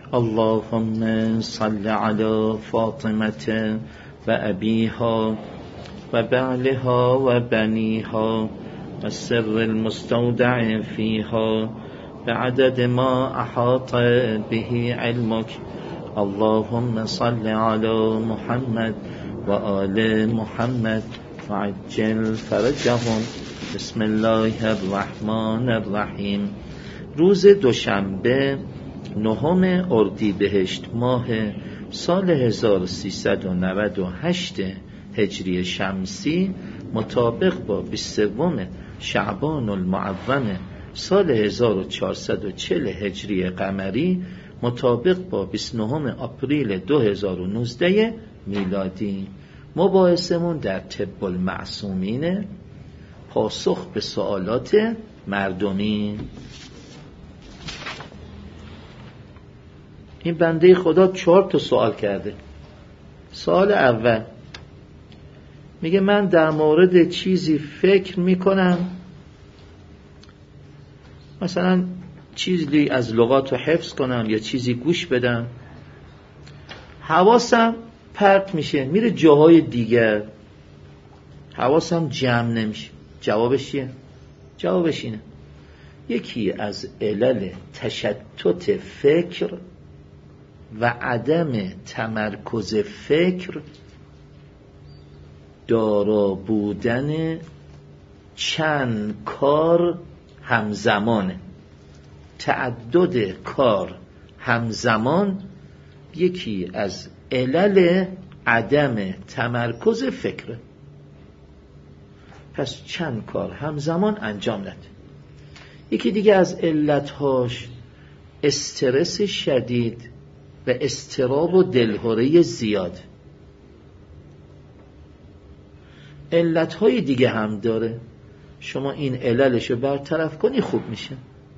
اللهم صل على فاطمة وأبيها وبعلها وبنيها والسر المستودع فيها بعدد ما أحاط به علمك. اللهم صل على محمد وآل محمد وعجل فرجهم. بسم الله الرحمن الرحیم. روز دوشنبه 9 اردیبهشت ماه سال 1398 هجری شمسی مطابق با 23 شعبان المعظم سال 1440 هجری قمری مطابق با 29 آپریل 2019 میلادی. مباحثمون در طب المعصومین، پاسخ به سوالات مردمی. این بنده خدا 4 سوال کرده. سوال اول میگه من در مورد چیزی فکر میکنم، مثلا چیزی از لغات رو حفظ کنم یا چیزی گوش بدم، حواسم پرت میشه میره جاهای دیگر، حواسم جمع نمیشه. جوابش چیه؟ جوابش اینه: یکی از علل تشتت فکر و عدم تمرکز فکر دارا بودن چند کار همزمانه. تعدد کار همزمان یکی از علل عدم تمرکز فکره. پس چند کار همزمان انجام نده. یکی دیگه از علتهاش استرس شدید و اضطراب و دلهره زیاد. علتهای دیگه هم داره، شما این عللشو برطرف کنی خوب میشه.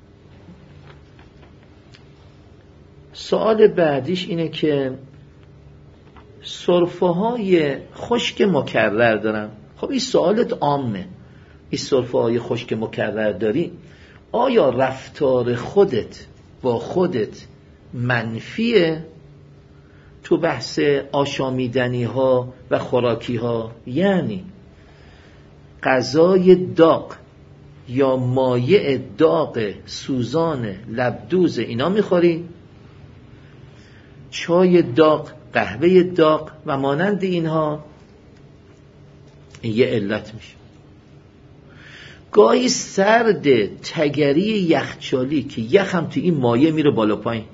سوال بعدیش اینه که سرفه های خشک مکرر دارم. خب این سوالت عامه. این سرفه های خشک مکرر داری، آیا رفتار خودت با خودت منفیه تو بحث آشامیدنی ها و خوراکی ها؟ یعنی غذای داغ یا مایع داغ سوزان لبدوز اینا میخوری؟ چای داغ، قهوه داغ و مانند اینها؟ این یه علت میشه. گاهی سرد تگری یخچالی که یخ هم تو این مایع میره بالا پایین،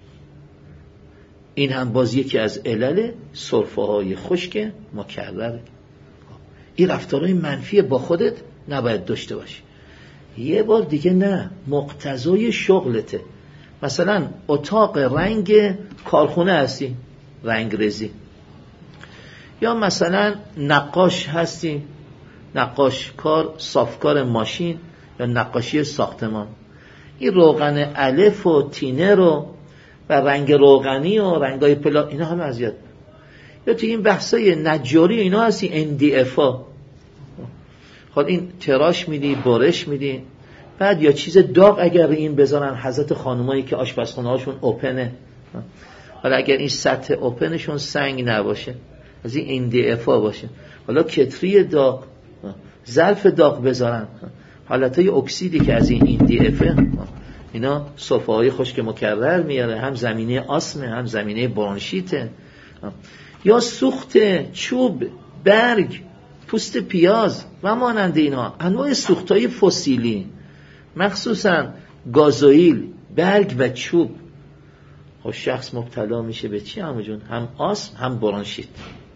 این هم باز یکی از علل سرفه های خشک مکرره. این رفتارهای منفی با خودت نباید داشته باشی. یه بار دیگه نه، مقتضای شغلته. مثلا اتاق رنگ کارخونه هستی، رنگ رزی، یا مثلا نقاش هستی، نقاش کار، صافکار ماشین یا نقاشی ساختمان. این روغن الف و تینر و رنگ روغنی و رنگای پلا اینا هم اذیت. یا تو این بحثای نجاری اینا هستی، NDFA. خب این تراش میدی، برش میدی، بعد یا چیز داغ اگر این بذارن حضرت خانمایی که آشپزخونه هاشون اوپنه، حالا اگر این سطح اوپنشون سنگ نباشه، از این NDFA باشه، حالا کتری داغ، ظرف داغ بذارن، حالتهای اکسیدی که از این NDFA، اینا سرفه های خشک مکرر میاره، هم زمینه آسمه هم زمینه برونشیته. یا سوخت چوب، برگ، پوست پیاز و مانند اینا، انواع سوخت های فسیلی، مخصوصا گازوئیل، برگ و چوب. خب شخص مبتلا میشه به چی همه جون؟ هم آسم هم برونشیت.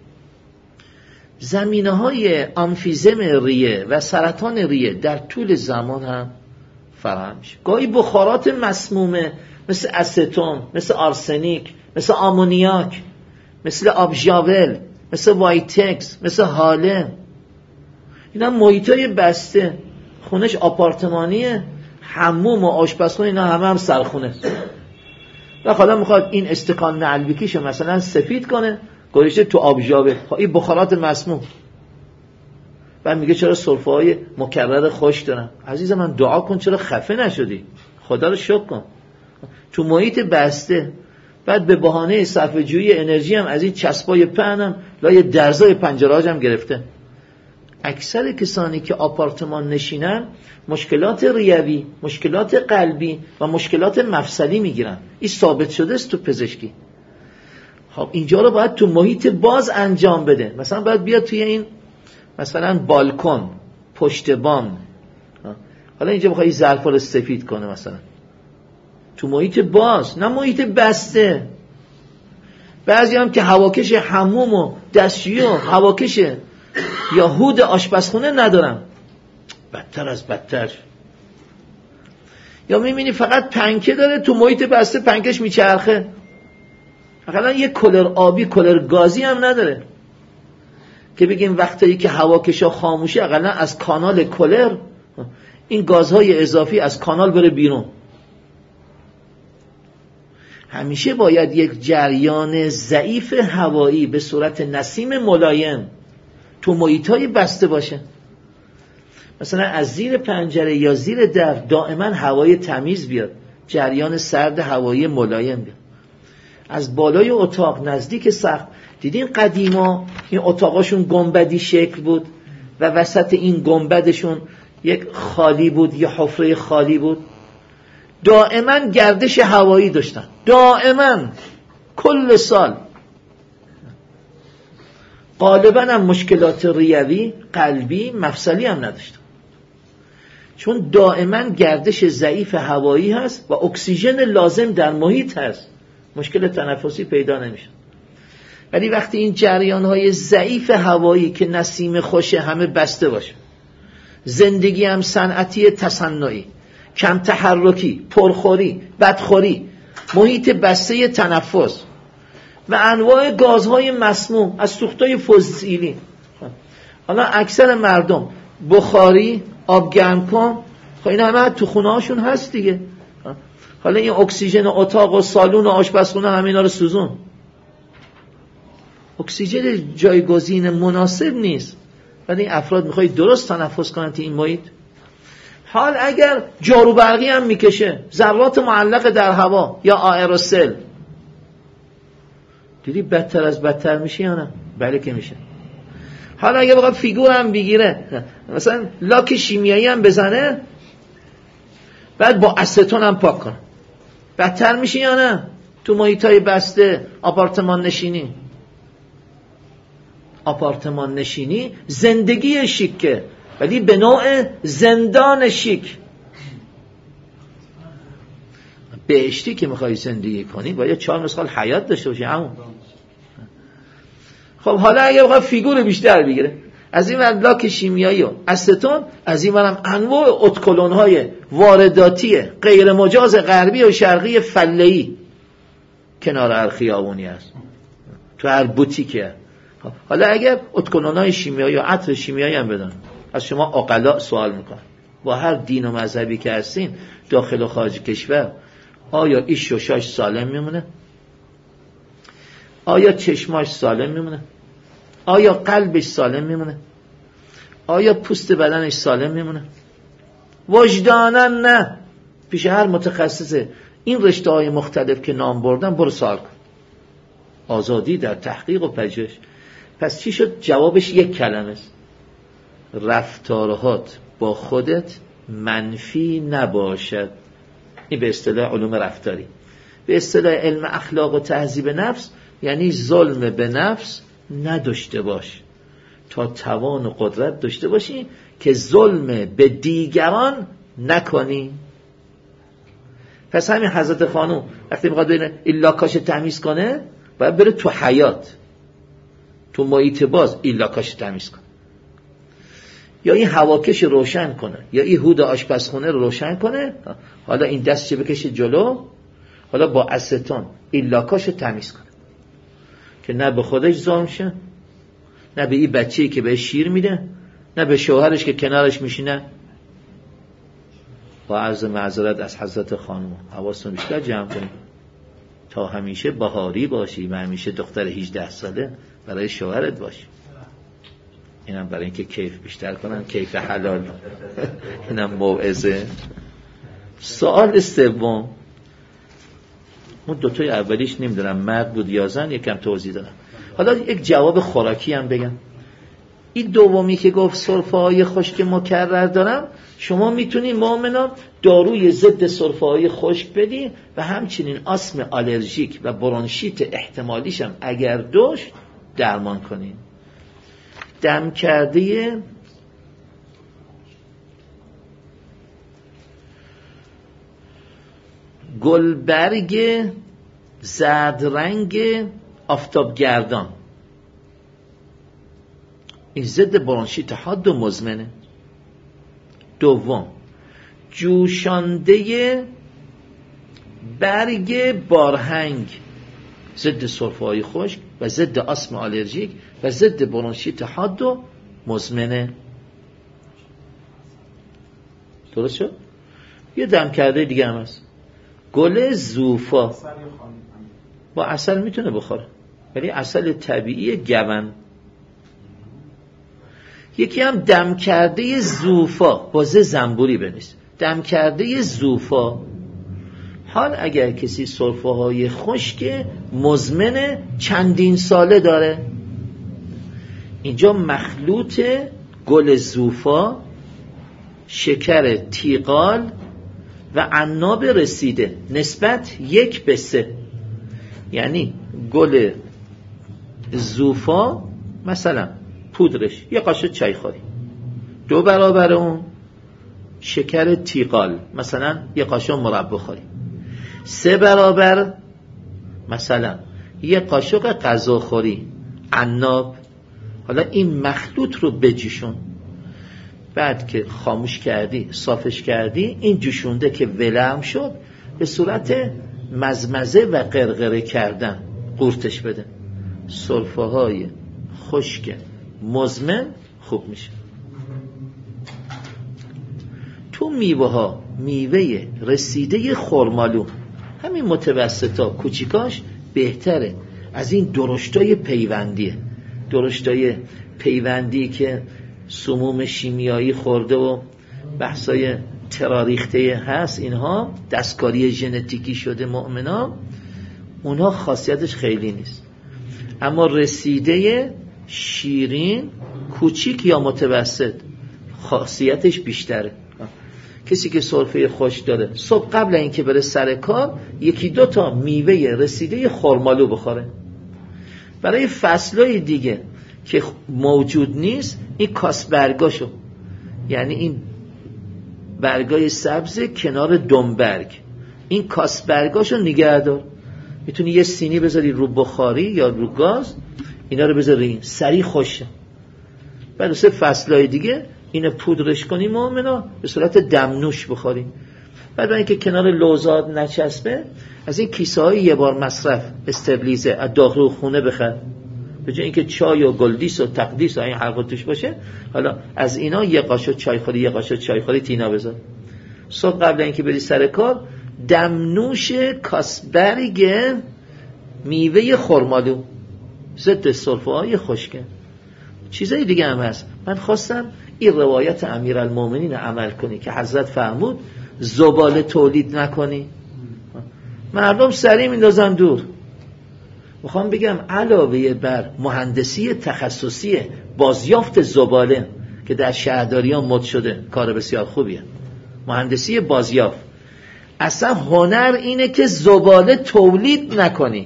زمینه های امفیزم ریه و سرطان ریه در طول زمان هم فراهم میشه. گاهی بخارات مسمومه مثل استون، مثل آرسنیک، مثل آمونیاک، مثل آبژاول، مثل وایتکس، مثل هاله، اینا محیطای بسته. خونش آپارتمانیه، حموم و آشپزخونه اینا هم سرخونه. و خدا میخواد این استکان نعلبکیشو مثلا سفید کنه، گذاشته تو آبژاول، این بخارات مسموم. بعد میگه چرا سرفه های مکرر خوش دارم؟ عزیز من دعا کن چرا خفه نشدی، خدا رو شکر کن. تو محیط بسته بعد به بهانه صرفه جویی انرژی هم از این چسبای پهنم لای درزای پنجره‌هاش هم گرفته. اکثر کسانی که آپارتمان نشینن مشکلات ریوی، مشکلات قلبی و مشکلات مفصلی میگیرن. این ثابت شده است تو پزشکی. خب اینجا رو باید تو محیط باز انجام بده. مثلا باید بیاد توی این مثلا بالکن، پشت بام. حالا اینجا بخوای ظرفا رو سفید کنه مثلا تو محیط باز، نه محیط بسته. بعضی هم که هواکش حموم و دستشویی و هواکش یا هود آشپزخونه ندارن، بدتر از بدتر. یا میبینی فقط پنکه داره تو محیط بسته، پنکش میچرخه، فقط یه کولر آبی کولر گازی هم نداره که بگیم وقتی که هواکشا خاموشه اقلا از کانال کولر این گازهای اضافی از کانال بره بیرون. همیشه باید یک جریان ضعیف هوایی به صورت نسیم ملایم تو محیط‌های بسته باشه. مثلا از زیر پنجره یا زیر در دائما هوای تمیز بیاد، جریان سرد هوایی ملایم بیاد. از بالای اتاق نزدیک سقف، دیدین قدیما این اتاقاشون گنبدی شکل بود و وسط این گنبدشون یک خالی بود، یه حفره خالی بود، دائما گردش هوایی داشتن، دائما کل سال. غالبا هم مشکلات ریوی، قلبی، مفصلی هم نداشتن، چون دائما گردش ضعیف هوایی هست و اکسیژن لازم در محیط هست، مشکل تنفسی پیدا نمیشه. ولی وقتی این جریان‌های ضعیف هوایی که نسیم خوشه همه بسته باشه، زندگی هم صنعتی تصنعی، کم تحرکی، پرخوری، بدخوری، محیط بسته تنفس و انواع گازهای مسموم از سوختهای فسیلی. حالا اکثر مردم بخاری، آب گرم کن، خب این همه تو خونه هاشون هست دیگه. حالا این اکسیژن اتاق و سالون و آشپزخونه همینا رو سوزون. اکسیژن جایگزین مناسب نیست. ولی این افراد میخوای درست تنفس کنن تو این محیط. حال اگر جارو برقی هم میکشه، ذرات معلق در هوا یا آئروسل، دیدی بدتر از بدتر میشه یا نه؟ بله که میشه. حالا اگه بخواد فیگور هم بگیره، مثلا لاک شیمیایی هم بزنه، بعد با استون هم پاک کنه، بدتر میشه یا نه؟ تو محیطای بسته آپارتمان نشینی. آپارتمان نشینی زندگی شیکه، ولی به نوع زندان شیک. بهشتی که میخوای زندگی کنی باید 4 مسخال حیات داشته باشی. همون. خب حالا اگه بخواد فیگور بیشتر بگیره، از این ور لاک شیمیایی و استون، از این ورم انواع اتکلون‌های وارداتی غیر مجاز غربی و شرقی فله‌ای کنار هر خیابونی هست، تو هر بوتیکه. حالا اگر اتکلون‌های شیمیایی و عطر شیمیایی هم بدن، از شما عقلا سوال میکنن، با هر دین و مذهبی که هستین داخل و خارج کشور، آیا این ششاش سالم میمونه؟ آیا چشماش سالم میمونه؟ آیا قلبش سالم میمونه؟ آیا پوست بدنش سالم میمونه؟ وجدانا نه. پیش هر متخصصه این رشته های مختلف که نام بردن برو سوال کن. آزادی در تحقیق و پژوهش. پس چی شد؟ جوابش یک کلمه است: رفتارهات با خودت منفی نباشد. این به اصطلاح علوم رفتاری. به اصطلاح علم اخلاق و تهذیب نفس یعنی ظلم به نفس نداشته باش تا توان و قدرت داشته باشی که ظلم به دیگران نکنی. پس همین حضرت خانوم وقتی میخواد ببینه ایلاکاش تمیز کنه، باید بره تو حیات، تو محیط باز ایلاکاش تمیز کنه، یا این هواکش روشن کنه، یا این هود آشپزخونه رو روشن کنه. حالا این دستش بکشه جلو، حالا با استون ایلاکاش تمیز کنه که نه به خودش ظلم شه، نه به این بچه‌ای که بهش شیر میده، نه به شوهرش که کنارش میشینه. با عرض معذرت از حضرت خانم، حواستون بیشتر جمع کنید تا همیشه بهاری باشی و همیشه دختر 18 ساله برای شوهرت باشی. اینم برای اینکه کیف بیشتر کنن، کیف حلال. اینم موعظه. سوال سوم، اون دوتای اولیش نمیدونم مرد بود یا زن، یکم توضیح دادم. حالا یک جواب خوراکی هم بگم. این دومی که گفت سرفه‌های خشک مکرر دارم، شما میتونید مؤمنان داروی ضد سرفه‌های خشک بدی و همچنین آسم آلرژیک و برونشیت احتمالیش هم اگر داشت درمان کنین. دم کرده گلبرگ زرد رنگ آفتابگردان، این ضد برونشیت حاد و مزمنه. دوم، جوشانده برگ بارهنگ، ضد سرفه‌های خشک و ضد آسم آلرژیک و ضد برونشیت حاد و مزمنه. درست شد؟ یه دم کرده دیگه هم هست، گل زوفا، با عسل میتونه بخوره ولی عسل طبیعی گون. یکی هم دم کرده زوفا، بازه زنبوری بنویس، دم کرده زوفا. حال اگر کسی سرفه‌های خشک مزمن چندین ساله داره، اینجا مخلوط گل زوفا، شکر تیغال و عناب رسیده نسبت 1:3، یعنی گل زوفا مثلا پودرش 1 قاشق چایخوری، 2 برابر اون شکر تیغال مثلا 1 قاشق مربا خوری، 3 برابر مثلا 1 قاشق غذاخوری عناب. حالا این مخلوط رو بجوشون، بعد که خاموش کردی صافش کردی، این جوشونده که ولرم شد به صورت مزمزه و قرقره کردن قورتش بده، سرفه‌های خشک مزمن خوب میشه. تو میوه ها، میوه رسیده خرمالو، همین متوسطا کوچیکاش بهتره از این درشتای پیوندیه. درشتای پیوندی که سموم شیمیایی خورده و بحثای تراریخته هست، اینها دستکاری ژنتیکی شده مؤمنا، اونها خاصیتش خیلی نیست. اما رسیده شیرین کوچیک یا متوسط خاصیتش بیشتره. کسی که سرفه خشک داره صبح قبل اینکه بره سر کار 1-2 تا میوه رسیده خرمالو بخوره. برای فصلای دیگه که موجود نیست، این کاسبرگاشو، یعنی این برگای سبز کنار دنبرگ، این کاسبرگاشو نگه دار. میتونی یه سینی بذاری رو بخاری یا رو گاز، اینا رو بذاری این سریع خوشه. بعد سه فصلای دیگه اینو پودرش کنی مؤمنا، به صورت دمنوش بخوری. بعد اینکه کنار لوزات نچسبه، از این کیسه های 1 بار مصرف استبلیزه از داخل خونه بخر، به جای اینکه چای و گلدیس و تقدیس و این حرفا توش باشه. حالا از اینا 1 قاشق چای خوری 1 قاشق چای خوری تینا بذار. صبح قبل اینکه بری سر کار دمنوش کاسبرگ میوه خرمالو، ضد سرفه‌های خشک. چیزای دیگه هم هست. من خواستم این روایت امیرالمومنین عمل کنی که حضرت فرمود زباله تولید نکنی، مردم سریع میندازن دور. میخوام بگم علاوه بر مهندسی تخصصی بازیافت زباله که در شهرداریان مد شده، کار بسیار خوبیه مهندسی بازیافت، اصلا هنر اینه که زباله تولید نکنی.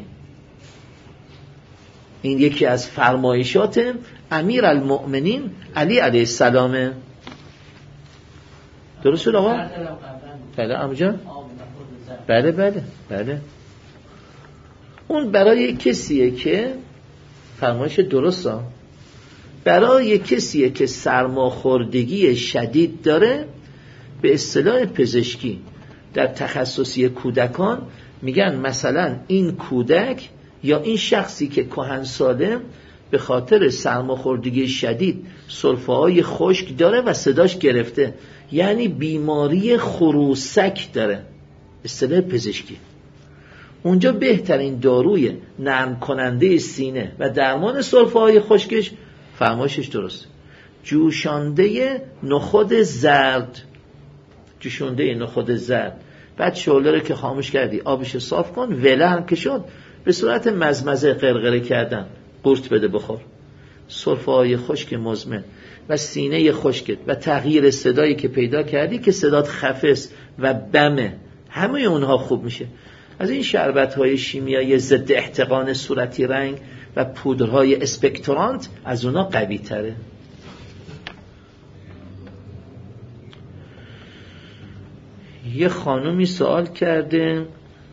این یکی از فرمایشات امیرالمؤمنین علی علیه السلامه. درست شد آقا؟ بله امجان؟ بله بله بله. اون برای کسیه که فرمایش درسته، برای کسیه که سرماخوردگی شدید داره. به اصطلاح پزشکی در تخصصی کودکان میگن مثلا این کودک یا این شخصی که کهنساله به خاطر سرماخوردگی شدید سرفه‌های خشک داره و صداش گرفته، یعنی بیماری خروسک داره، اصطلاح پزشکی. اونجا بهترین داروی نرم کننده سینه و درمان سرفه‌های خشکش فرمایشش درسته، جوشانده نخود زرد. جوشانده نخود زرد بعد شعله رو که خاموش کردی آبش صاف کن، وله هم که شد به صورت مزمزه قرقره کردن قورت بده بخور. سرفه‌های خشک مزمن و سینه خشکت و تغییر صدایی که پیدا کردی که صدات خفس و بمه، همه اونها خوب میشه. از این شربت‌های شیمیایی ضد احتقان صورتی رنگ و پودرهای اسپکترانت از اونها قوی تره. یه خانومی سوال کرده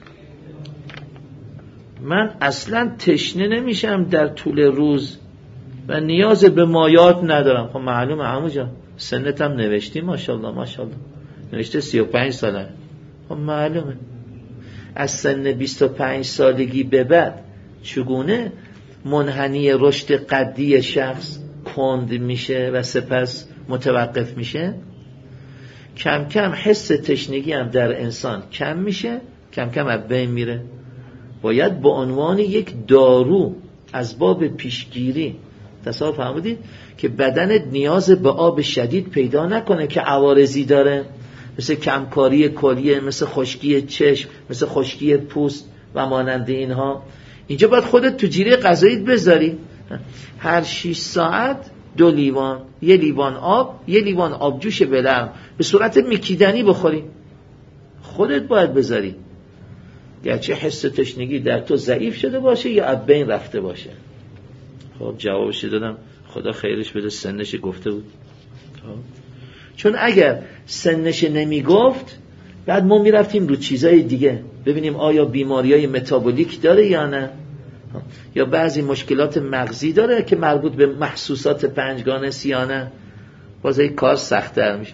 من اصلا تشنه نمیشم در طول روز و نیاز به مایات ندارم. خب معلومه عمو جان، سنت هم نوشتی ماشاءالله ماشاءالله، نوشته 35 ساله. خب معلومه از سن 25 سالگی به بعد چگونه منحنی رشد قدی شخص کند میشه و سپس متوقف میشه. کم کم حس تشنگی هم در انسان کم میشه، کم کم از بین میره. باید به عنوان یک دارو از باب پیشگیری تصور فرمودید که بدنت نیاز به آب شدید پیدا نکنه که عوارضی داره، مثل کمکاری کلیه، مثل خشکی چشم، مثل خشکی پوست و مانند اینها. اینجا باید خودت تو جیره غذاییت بذاری هر 6 ساعت 2 لیوان، 1 لیوان آب، 1 لیوان آبجوش بلرم به صورت میکیدنی بخوری. خودت باید بذاری، گرچه حس تشنگی در تو ضعیف شده باشه یا از بین رفته باشه. خب جوابش دادم، خدا خیرش بده، سنش گفته بود. چون اگر سنش نمی گفت بعد ما می رفتیم رو چیزای دیگه ببینیم آیا بیماریای متابولیک داره یا نه، یا بعضی مشکلات مغزی داره که مربوط به محسوسات پنجگانه سیانه. باز این کار سخت‌تر میشه.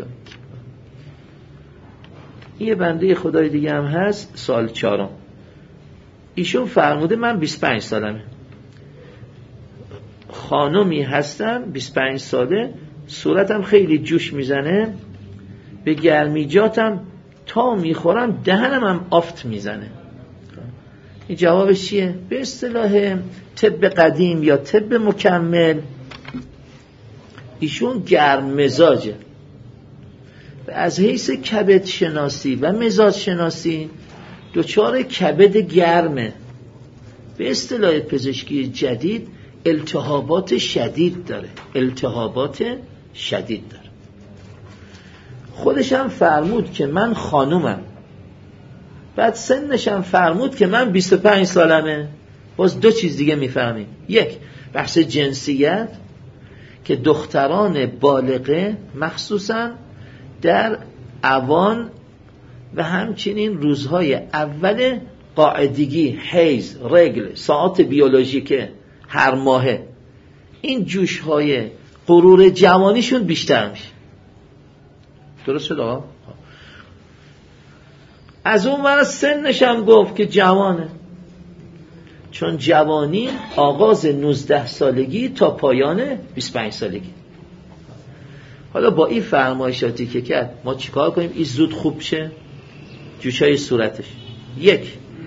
یه بنده خدای دیگه هم هست، سال 4. ایشون فرموده من 25 سالمه، خانمی هستم 25 ساله، صورتم خیلی جوش میزنه، به گرمیجاتم تا میخورم دهنم هم آفت میزنه. این جوابش چیه؟ به اصطلاح طب قدیم یا طب مکمل ایشون گرم مزاجه و از حیث کبد شناسی و مزاج شناسی دچار کبد گرمه. به اصطلاح پزشکی جدید التهابات شدید داره، التهابات شدید داره. خودش هم فرمود که من خانومم، بعد سنش هم فرمود که من 25 سالمه. باز 2 چیز دیگه میفهمیم. یک، بحث جنسیت که دختران بالغه مخصوصا در اوان و همچنین روزهای اول قاعدگی، حیض، رگل، ساعات بیولوژیکه هر ماهه، این جوش‌های غرور جوانیشون بیشتر میشه. درست شد آقا؟ از اون ور سنش هم گفت که جوانه، چون جوانی آغاز 19 سالگی تا پایان 25 سالگی. حالا با این فرمایشاتی که کرد ما چیکار کنیم این زود خوب شه؟ جوشای صورتش. 1،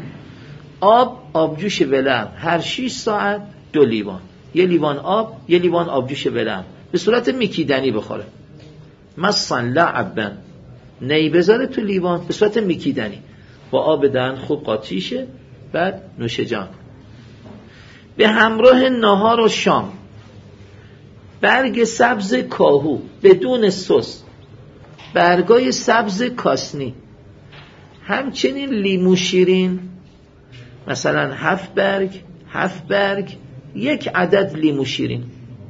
آبجوش ولرم هر 6 ساعت 2 لیوان، 1 لیوان آب، 1 لیوان آبجوش ولرم به صورت میکیدنی بخوره. مثلا لعبن نی بذاره تو لیوان به صورت میکیدنی، با آب دهن خوب قاطی شه، بعد نوش جان. به همراه ناهار و شام برگ سبز کاهو بدون سس، برگای سبز کاسنی، همچنین لیمو شیرین، مثلا 7 برگ 1 عدد لیمو شیرین.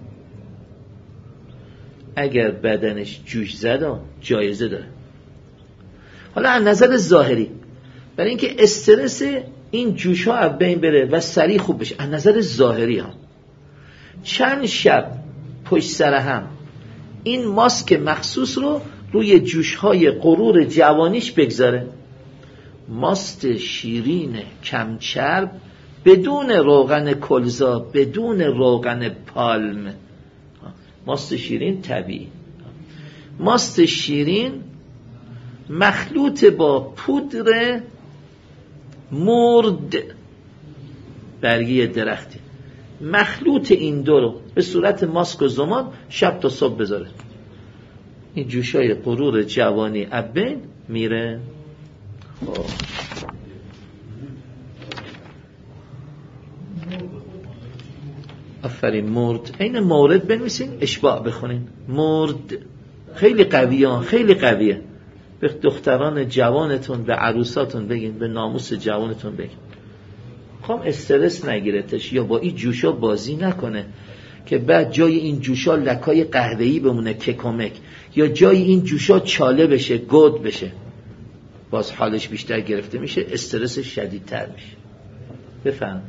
اگر بدنش جوش زد جایزه داره. حالا از نظر ظاهری برای اینکه استرس این جوش ها از بین بره و سریع خوب بشه، از نظر ظاهری ها چند شب پشت سر هم این ماسک مخصوص رو روی جوش های غرور جوانیش بگذاره. ماست شیرین کم چرب بدون روغن کلزا، بدون روغن پالم. ماست شیرین طبیعی، ماست شیرین مخلوط با پودر مرد برگی درختی، مخلوط این دو رو به صورت ماسک و زمان شب تا صبح بذاره. این جوشای غرور جوانی ابین میره. آفرین. مرد این مورد بنویسین، اشباع بخونین. مرد خیلی قویه، خیلی قویه. به دختران جوانتون، به عروساتون بگین، به ناموس جوانتون بگین خواهم استرس نگیرتش یا با این جوشا بازی نکنه که بعد جای این جوشا لکای قهوه‌ای بمونه کمک، یا جای این جوشا چاله بشه، گود بشه، باز حالش بیشتر گرفته میشه، استرس شدیدتر میشه. بفهم.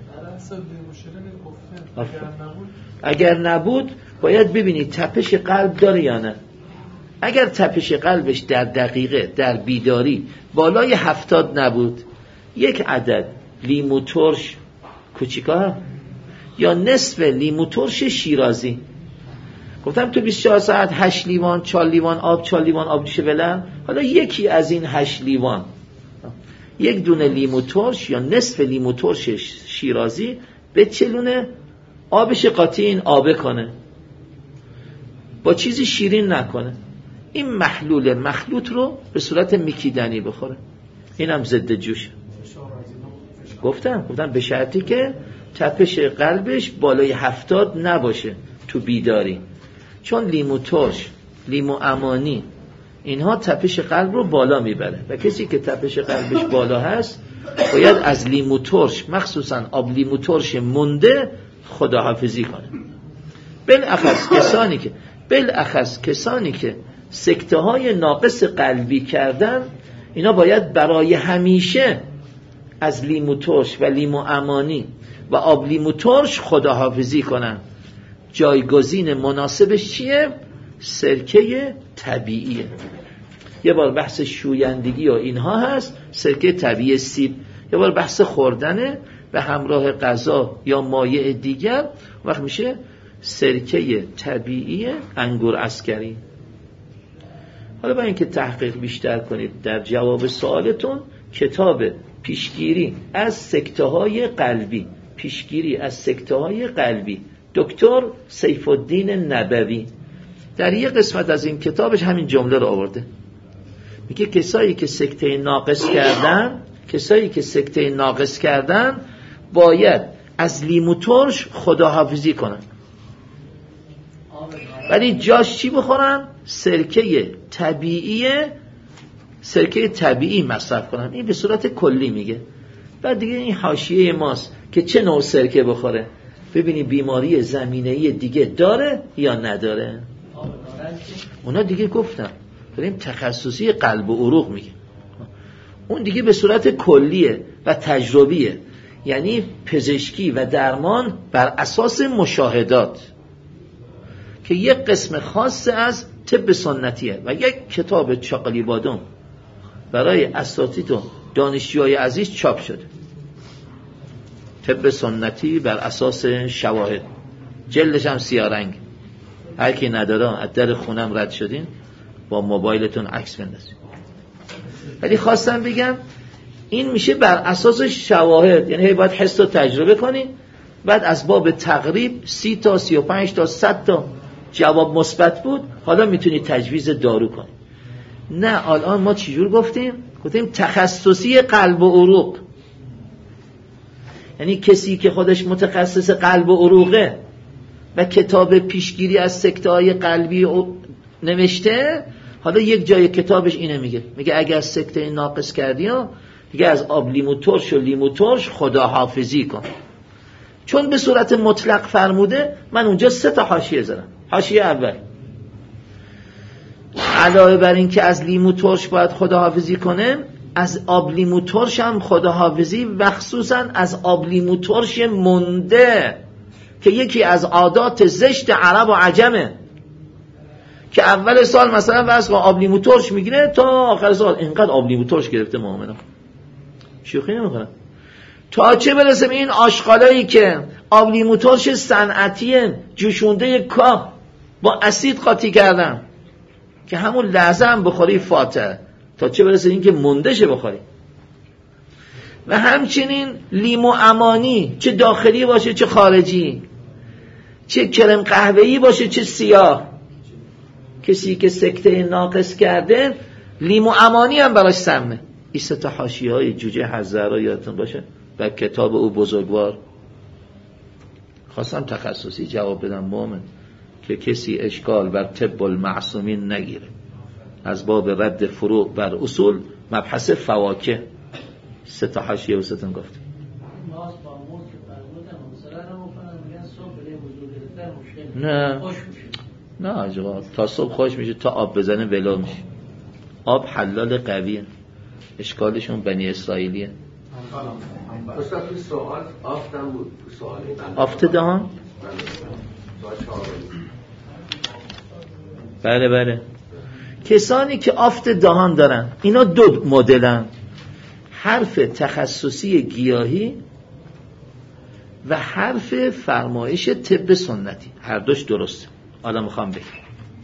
اگر نبود باید ببینید تپش قلب داره یا نه. اگر تپش قلبش در دقیقه در بیداری بالای 70 نبود، یک عدد لیمو ترش کوچیکا یا نصف لیمو ترش شیرازی، گفتم تو 24 ساعت 8 لیوان 4 لیوان آب 4 لیوان آب جوش ولرم، حالا یکی از این 8 لیوان یک دونه لیمو ترش یا نصف لیمو ترش شیرازی به چلونه آبش قاطی این آبه کنه، با چیزی شیرین نکنه، این مخلوط رو به صورت میکیدنی بخوره، اینم ضد جوش. گفتم به شرطی که تپش قلبش بالای 70 نباشه تو بیداری، چون لیمو ترش، لیمو امانی اینها تپش قلب رو بالا میبره و کسی که تپش قلبش بالا هست باید از لیمو ترش، مخصوصا آب لیمو ترش مونده، خداحافظی کنه. بالاخص کسانی که سکته های ناقص قلبی کردن، اینا باید برای همیشه از لیمو ترش و لیمو امانی و آب لیمو ترش خداحافظی کنن. جایگزین مناسبش چیه؟ سرکه طبیعیه. یه بار بحث شویندگی و اینها هست، سرکه طبیعی سیب. یه بار بحث خوردنه و همراه غذا یا مایع دیگر، وقت میشه سرکه طبیعی انگور عسکری. حالا با اینکه تحقیق بیشتر کنید در جواب سوالتون، کتاب پیشگیری از سکته های قلبی دکتر سیف الدین نبوی در یک قسمت از این کتابش همین جمله رو آورده، میگه کسایی که سکته ناقص کردن باید از لیمو ترش خداحافظی کنن، ولی جاش چی بخورن؟ سرکه طبیعی مصرف کنن. این به صورت کلی میگه. بعد دیگه این حاشیه ماست که چه نوع سرکه بخوره، ببینی بیماری زمینه‌ای دیگه داره یا نداره. اونا دیگه گفتم داریم تخصصی قلب و عروق میگه، اون دیگه به صورت کلیه و تجربیه، یعنی پزشکی و درمان بر اساس مشاهدات که یک قسم خاص از طب سنتیه و یک کتاب چاقلی بادم برای اساتید و دانشجوهای عزیز چاپ شده، طب سنتی بر اساس شواهد، جلدش هم سیاه رنگ، هر کی نداره از در خونم رد شدین با موبایلتون عکس بندازید. ولی خواستم بگم این میشه بر اساس شواهد، یعنی باید حس و تجربه کنین، بعد از باب تقریب 30 تا 35 تا 100 تا جواب مثبت بود، حالا میتونید تجویز دارو کنید. نه الان ما چجور گفتیم تخصصی قلب و عروق، یعنی کسی که خودش متخصص قلب و عروقه و کتاب پیشگیری از سکته‌های قلبی نوشته، حالا یک جای کتابش اینه میگه اگر سکته ناقص کردی دیگه از آب لیمو ترش خداحافظی کن، چون به صورت مطلق فرموده. من اونجا 3 تا حاشیه زدم. حاشیه اول، علاوه بر این که از لیمو ترش باید خداحافظی کنه، از آب لیمو ترش هم خداحافظی، و خصوصا از آب لیمو ترش مونده که یکی از عادات زشت عرب و عجمه، که اول سال مثلا واسه آب لیمو ترش میگیره تا آخر سال اینقدر آب لیمو ترش گرفته مؤمنا. شوخی نمیکنم. تا چه برسه به این آشغالایی که آب لیمو ترش صنعتی جوشونده کاه با اسید قاطی کردن که همون لحظه هم بخوری فاتحه، تا چه برسه این که موندهشه بخوری. و همچنین لیمو امانی، چه داخلی باشه چه خارجی، چه کرم قهوه‌ای باشه چه سیاه، کسی که سکته ناقص کرده لیمو امانی هم براش سمه. این 3 حاشیه‌های جوجه حزرا یادتون باشه و کتاب او بزرگوار. خواستم تخصصی جواب بدم مومن که کسی اشکال بر طب المعصومین نگیره، از باب رد فروع بر اصول مبحث فواکه 3 حاشیه و 3 گفت. نه آقا تا صبح خوش میشه، تا آب بزنه ولو میشه. آب حلال قویه، اشکالشون بنی اسرائیلیه. استاد تو سوال آفتم بود، سوالی آفت دهان. بله کسانی که آفت دهان دارن اینا 2 مدلن، حرف تخصصی گیاهی و حرف فرمایش طب سنتی، هر دوش درسته. حالا میخوام بگم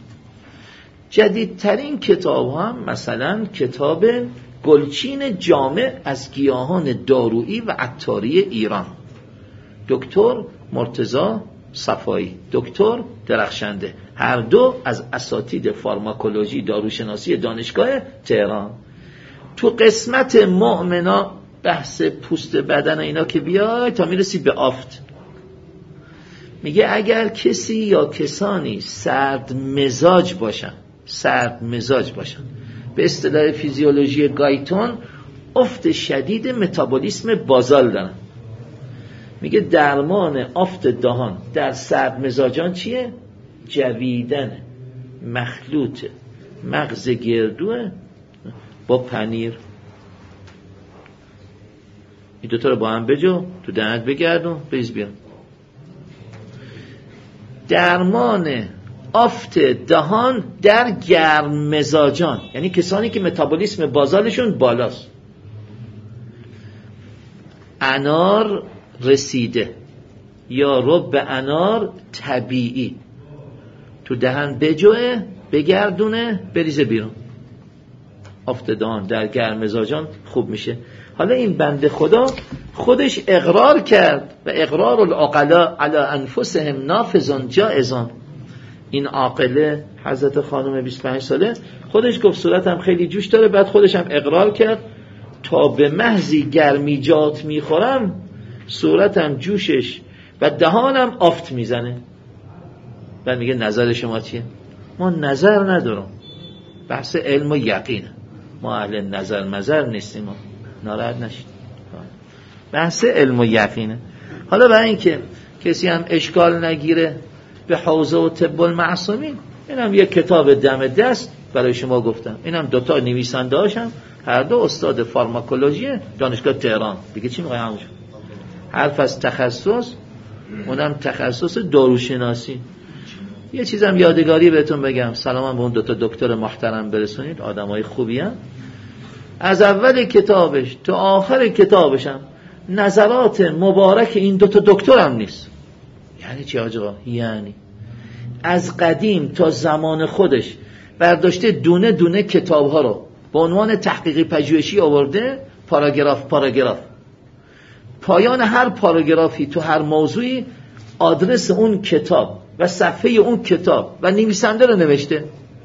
جدیدترین کتاب هم مثلا کتاب گلچین جامع از گیاهان دارویی و عطاری ایران، دکتر مرتضی صفایی، دکتر درخشنده، هر دو از اساتید فارماکولوژی داروشناسی دانشگاه تهران. تو قسمت مؤمنا بحث پوست بدن اینا که بیای تا میرسی به آفت، میگه اگر کسی یا کسانی سرد مزاج باشن به اصطلاح فیزیولوژی گایتون افت شدید متابولیسم بازال دارن، میگه درمان آفت دهان در سرد مزاجان چیه؟ جویدن مخلوط مغز گردوه با پنیر، این دوتا رو با هم بجو تو دهنت بگردون بریز بیان. درمان آفت دهان در گرم مزاجان، یعنی کسانی که متابولیسم بازالشون بالاست، انار رسیده یا رب انار طبیعی تو دهن بجوه بگردونه بریزه بیرون، آفت دهان در گرم مزاجان خوب میشه. حالا این بنده خدا خودش اقرار کرد و اقرار العقلاء علی انفسهم نافذ جائز. این عاقله حضرت خانم 25 ساله خودش گفت صورتم خیلی جوش داره، بعد خودش هم اقرار کرد تا به محضی گرمیجات میخورم صورتم جوشش و دهانم آفت میزنه. بعد میگه نظر شما چیه؟ ما نظر ندارم، بحث علم و یقینه، ما اهل نظر نیستیم، ما ناراحت نشید، بحث علم و یقینه. حالا برای اینکه کسی هم اشکال نگیره به حوزه و طب المعصومین، اینم یک کتاب دم دست برای شما گفتم، اینم 2 نویسنده هاشم هر 2 استاد فارماکولوژی دانشگاه تهران. دیگه چی میخوای همونجا؟ حرف از تخصص، اونم تخصص داروشناسی. یه چیزم یادگاری بهتون بگم، سلامم به اون 2 دکتر محترم برسونید، آدمای خوبی هم. از اول کتابش تا آخر کتابش هم نظرات مبارک این 2 دکتر هم نیست. یعنی چی آقا؟ یعنی از قدیم تا زمان خودش برداشته دونه دونه کتاب ها رو به عنوان تحقیقی پژوهشی آورده، پاراگراف، پایان هر پاراگرافی تو هر موضوعی آدرس اون کتاب و صفحه اون کتاب و نویسنده رو نوشته.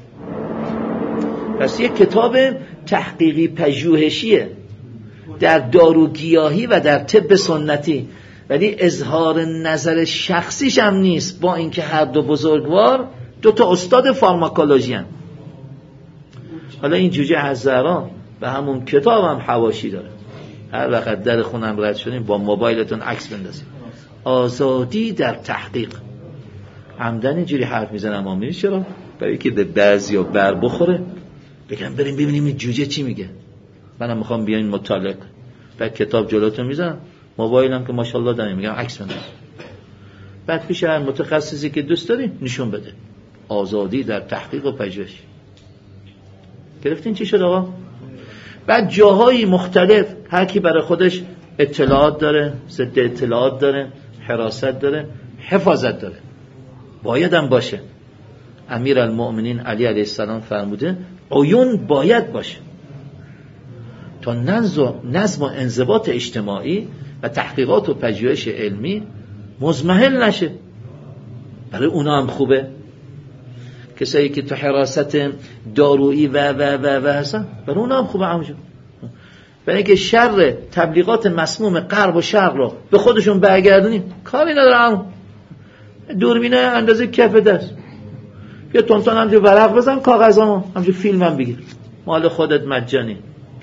پس یک کتاب تحقیقی پژوهشیه در داروگیاهی و در طب سنتی، ولی اظهار نظر شخصیش هم نیست، با اینکه هر 2 بزرگوار 2 استاد فارماکولوژی هستند. حالا این جوجه حزرا به همون کتاب هم حواشی داره، هر وقت در خونم رد شدیم با موبایلتون عکس بندازید، آزادی در تحقیق. عمدن اینجوری حرف میزنم، اما میدونی چرا؟ برای که به بعضیا بر بخوره، بگم بریم ببینیم این جوجه چی میگه، منم میخوام بیاین مطالعه. بعد کتاب جلوتون میذارم، موبایلم که ماشاءالله دارم، میگم عکس بنداز، بعد پیش هر متخصصی که دوست داری نشون بده. آزادی در تحقیق و پژوهش. گرفتین چی شد آقا؟ بعد جاهای مختلف هر کی برای خودش اطلاعات داره، ضد اطلاعات داره، حراست داره، حفاظت داره، باید هم باشه. امیرالمؤمنین علی علیه السلام فرموده عیون باید باشه تا نظم و انضباط اجتماعی و تحقیقات و پژوهش علمی مزمحل نشه. برای اونا هم خوبه، کسایی که تو حراست دارویی و هستن، برای اونا هم خوبه. همونجا برای اینکه شر تبلیغات مسموم غرب و شرق رو به خودشون برگردونیم. کاری ندارم، دوربینه اندازه کف دست، بیا تونتون همجور ورق بزن، کاغذامو همجور فیلمم بگیر، مال خودت مجانی.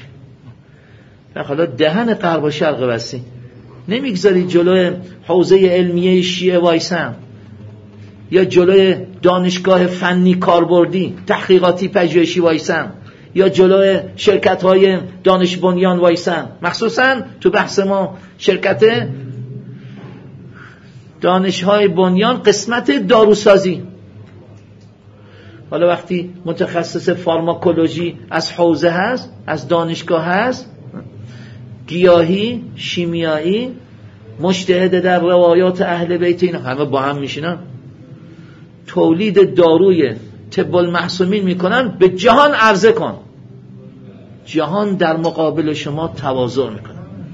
حالا دهن غرب و شرق بستی، نمیگذاری جلوی حوزه علمیه شیعه وایسن، یا جلوی دانشگاه فنی کاربردی تحقیقاتی پژوهشی وایسن، یا جلوی شرکت‌های دانش بنیان وایسن. مخصوصا تو بحث ما شرکت دانش‌های بنیان قسمت داروسازی. حالا وقتی متخصص فارماکولوژی از حوزه هست، از دانشگاه هست، گیاهی، شیمیایی، مجتهد در روایات اهل بیت، این همه با هم میشینن تولید داروی طب المحسومین میکنن، به جهان عرضه کن. جهان در مقابل شما تواضع میکنه،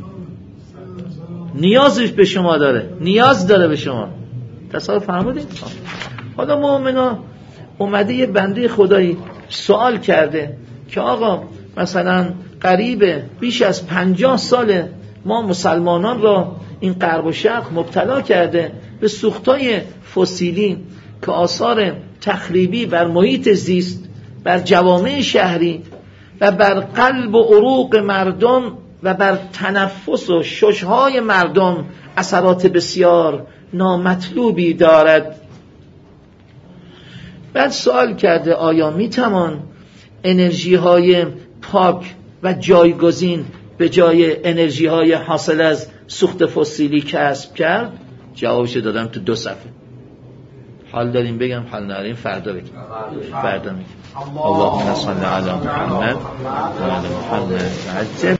نیازش به شما داره، نیاز داره به شما. تصور فرمودید؟ حالا مؤمنا اومده یه بنده خدایی سوال کرده که آقا مثلا قریب بیش از 50 ساله ما مسلمانان را این غرب و شرق مبتلا کرده به سوختای فسیلی که آثار تخریبی بر محیط زیست، بر جوامع شهری و بر قلب و عروق مردم و بر تنفس و ششهای مردم اثرات بسیار نامطلوبی دارد. بعد سوال کرده آیا میتوان انرژی های پاک و جایگزین به جای انرژی های حاصل از سوخت فسیلی کسب کرد؟ جوابش دادم تو 2 صفحه. حال داریم بگم، حال نداریم فردا بگم. فردا میگم. اللهم صل علی محمد و علی محمد.